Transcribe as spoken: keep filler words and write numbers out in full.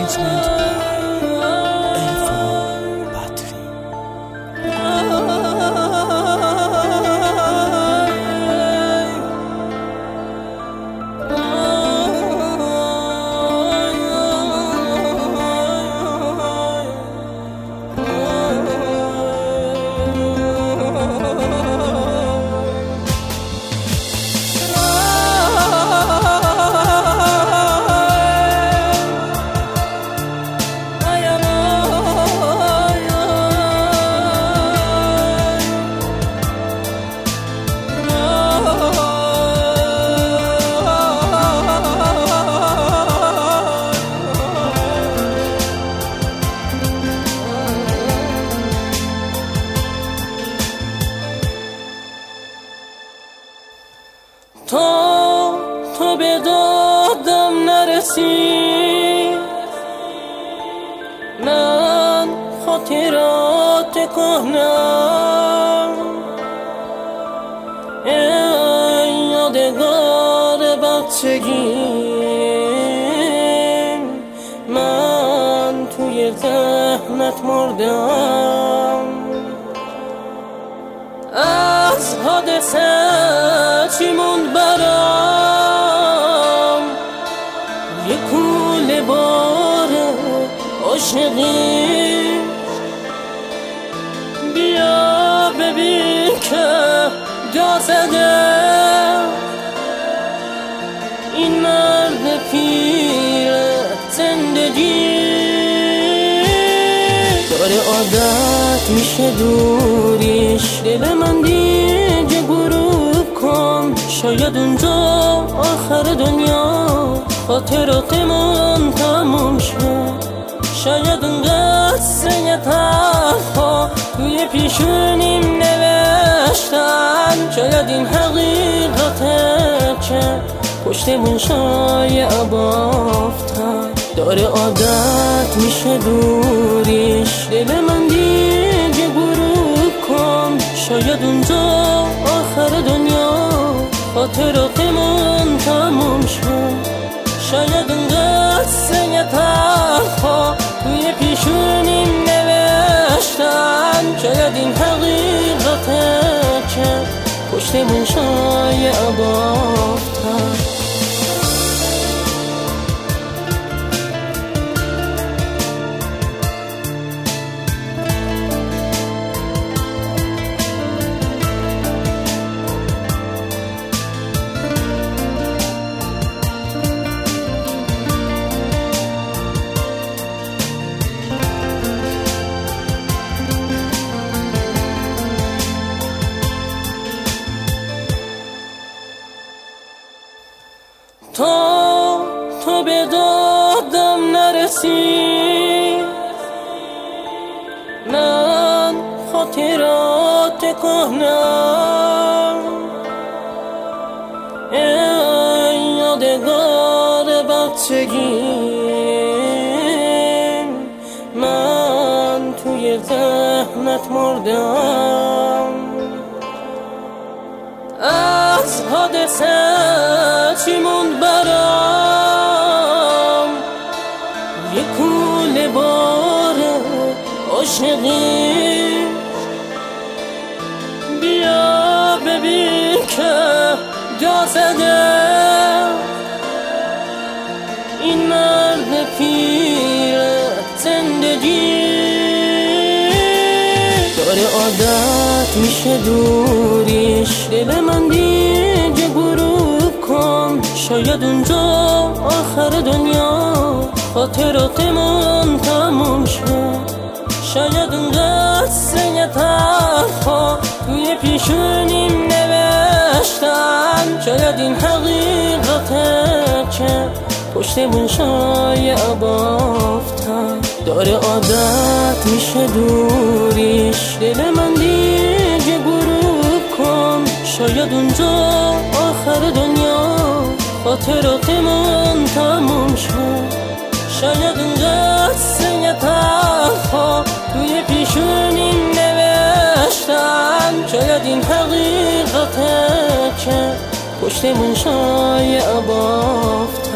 Arrangement by Elfon Battery. تا تو به دادم نرسی، من خاطرات کهنم ای یادگار بچگی، من توی ذهنت مردم. از حادثه چی موند برام؟ یه کوله بار عاشقی. بیا ببین که جا زده این مرد پیر زندگی. داره عادت میشه دوریش، دل من دیگه غروب کن. شاید اونجا آخر دنیا خاطراتمون تموم شه. شاید اون قصه تلخا توی پیشونیم نوشتن. شاید این حقیقته که پشتمون شایعه بافتن. داره عادت میشه دوریش، دل من دیگه غروب کن. شاید اونجا آخر دنیا خاطراتمون تموم شه. شاید اون قصه تلخا توی پیشونیم نوشتن. شاید این حقیقته که پشتمون شایعه بافتن. تا تو به دادم نرسی، من خاطرات کهنم ای یادگار بچگی، من توی ذهنت مردم. از حادثه چی موند برام؟ یه کوله بار عاشقی. بیا ببین که جا زده این مرد پیر زندگی. داره عادت میشه دوریش، دل من دیگه غروب کن. شاید اونجا آخر دنیا خاطراتمون تموم شه. شاید اون قصه تلخا توی پیشونیم نوشتن. شاید این حقیقته که پشتمون شایعه بافتن. داره عادت میشه دوریش، دل من دیگه غروب کن. شاید اونجا آخر دنیا خاطراتمون تموم شه. شاید اون قصه تلخا توی پیشونیم نوشتن. شاید این حقیقته که پشتمون شایعه بافتن.